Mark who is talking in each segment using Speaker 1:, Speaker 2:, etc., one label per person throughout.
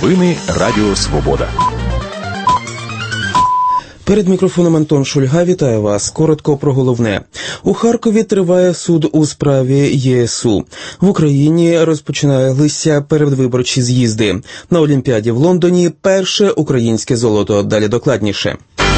Speaker 1: Новини Радіо Свобода.
Speaker 2: Перед мікрофоном Антон Шульга. Вітаю вас. Коротко про головне. У Харкові триває суд у справі ЄСУ. В Україні розпочиналися передвиборчі з'їзди. На Олімпіаді в Лондоні перше українське золото. Далі докладніше.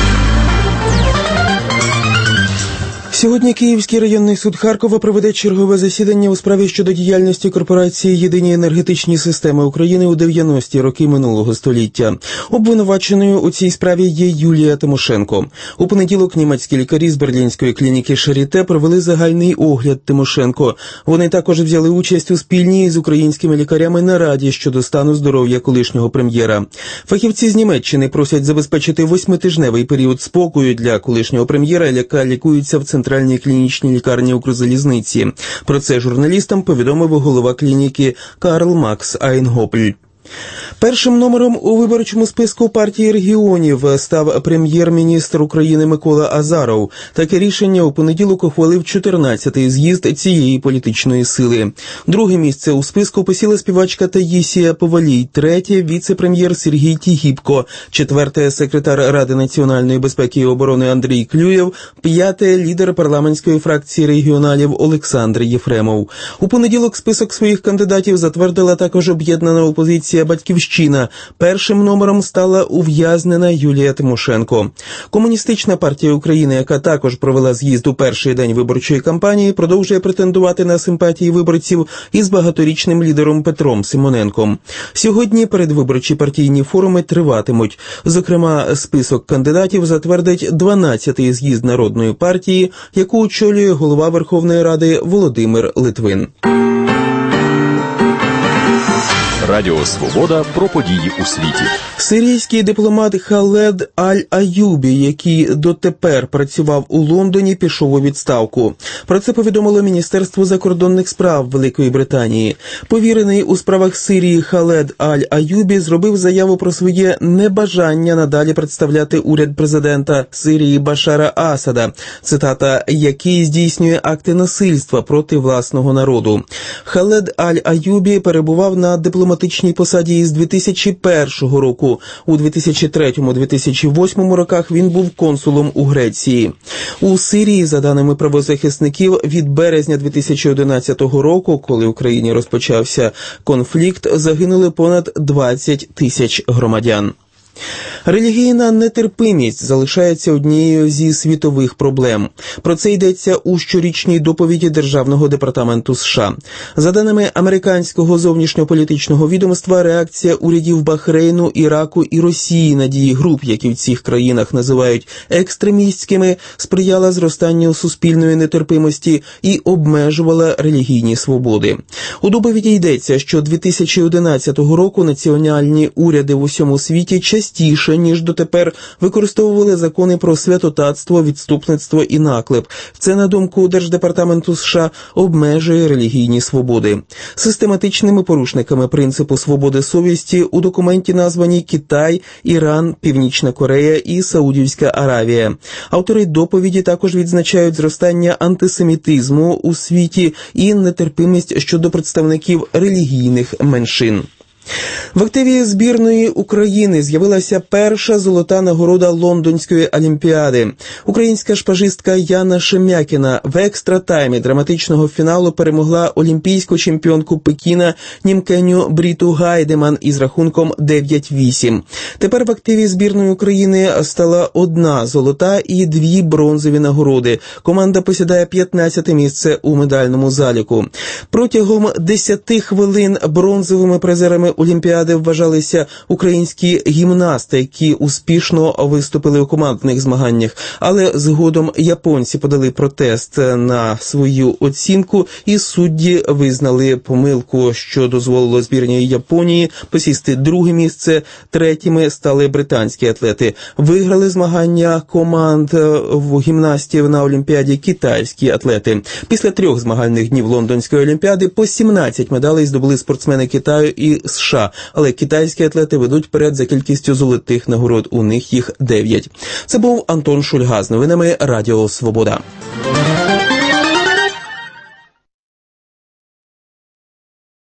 Speaker 2: Сьогодні Київський районний суд Харкова проведе чергове засідання у справі щодо діяльності корпорації «Єдині енергетичні системи України» у 90-ті роки минулого століття. Обвинуваченою у цій справі є Юлія Тимошенко. У понеділок німецькі лікарі з берлінської клініки Шаріте провели загальний огляд Тимошенко. Вони також взяли участь у спільній з українськими лікарями нараді щодо стану здоров'я колишнього прем'єра. Фахівці з Німеччини просять забезпечити 8-тижневий період спокою для колишнього прем'єра, яка лікується в центральній клінічній лікарні Укрзалізниці. Про це журналістам повідомив голова клініки Карл Макс Айнгопль. Першим номером у виборчому списку партії регіонів став прем'єр-міністр України Микола Азаров. Таке рішення у понеділок ухвалив 14-й з'їзд цієї політичної сили. Друге місце у списку посіла співачка Таїсія Повалій, третє – віце-прем'єр Сергій Тігіпко, четверте – секретар Ради національної безпеки і оборони Андрій Клюєв, п'яте – лідер парламентської фракції регіоналів Олександр Єфремов. У понеділок список своїх кандидатів затвердила також об'єднана опозиція «Батьківщина». Першим номером стала ув'язнена Юлія Тимошенко. Комуністична партія України, яка також провела з'їзд у перший день виборчої кампанії, продовжує претендувати на симпатії виборців із багаторічним лідером Петром Симоненком. Сьогодні передвиборчі партійні форуми триватимуть. Зокрема, список кандидатів затвердить 12-й з'їзд Народної партії, яку очолює голова Верховної Ради Володимир Литвин.
Speaker 1: Радіо Свобода про події у світі.
Speaker 2: Сирійський дипломат Халед Аль-Аюбі, який дотепер працював у Лондоні, пішов у відставку. Про це повідомило Міністерство закордонних справ Великої Британії. Повірений у справах Сирії Халед Аль-Аюбі зробив заяву про своє небажання надалі представляти уряд президента Сирії Башара Асада, цитата, «який здійснює акти насильства проти власного народу». Халед Аль-Аюбі перебував на дипломатичній посаді із 2001 року. У 2003-2008 роках він був консулом у Греції. У Сирії, за даними правозахисників, від березня 2011 року, коли в Україні розпочався конфлікт, загинули понад 20 тисяч громадян. Релігійна нетерпимість залишається однією зі світових проблем. Про це йдеться у щорічній доповіді Державного департаменту США. За даними американського зовнішньополітичного відомства, реакція урядів Бахрейну, Іраку і Росії на дії груп, які в цих країнах називають екстремістськими, сприяла зростанню суспільної нетерпимості і обмежувала релігійні свободи. У доповіді йдеться, що 2011 року національні уряди в усьому світі частіше, ніж дотепер, використовували закони про святотатство, відступництво і наклеп. Це, на думку Держдепартаменту США, обмежує релігійні свободи. Систематичними порушниками принципу свободи совісті у документі названі Китай, Іран, Північна Корея і Саудівська Аравія. Автори доповіді також відзначають зростання антисемітизму у світі і нетерпимість щодо представників релігійних меншин. В активі збірної України з'явилася перша золота нагорода Лондонської Олімпіади. Українська шпажистка Яна Шем'якіна в екстра-таймі драматичного фіналу перемогла олімпійську чемпіонку Пекіна німкеню Бріту Гайдеман із рахунком 9-8. Тепер в активі збірної України стала одна золота і 2 бронзові нагороди. Команда посідає 15-те місце у медальному заліку. Протягом 10 хвилин бронзовими призерами Олімпіади вважалися українські гімнасти, які успішно виступили у командних змаганнях, але згодом японці подали протест на свою оцінку і судді визнали помилку, що дозволило збірній Японії посісти друге місце. Третіми стали британські атлети. Виграли змагання команд в гімнастів на Олімпіаді китайські атлети. Після 3 змагальних днів Лондонської Олімпіади по 17 медалей здобули спортсмени Китаю і США, але китайські атлети ведуть вперед за кількістю золотих нагород, у них їх 9. Це був Антон Шульга з новинами Радіо Свобода.